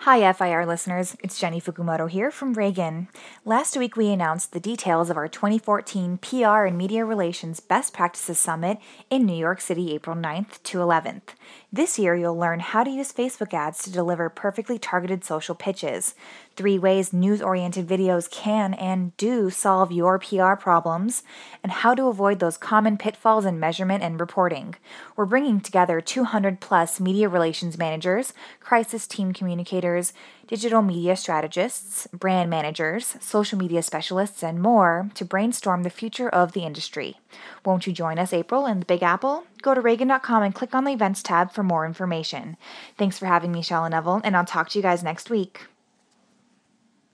Hi, FIR listeners. It's Jenny Fukumoto here from Reagan. Last week, we announced the details of our 2014 PR and Media Relations Best Practices Summit in New York City, April 9th to 11th. This year, you'll learn how to use Facebook ads to deliver perfectly targeted social pitches, 3 ways news-oriented videos can and do solve your PR problems, and how to avoid those common pitfalls in measurement and reporting. We're bringing together 200-plus media relations managers, crisis team communicators, digital media strategists, brand managers, social media specialists, and more to brainstorm the future of the industry. Won't you join us, April, in the Big Apple? Go to Reagan.com and click on the Events tab for more information. Thanks for having me, Shala Neville, and I'll talk to you guys next week.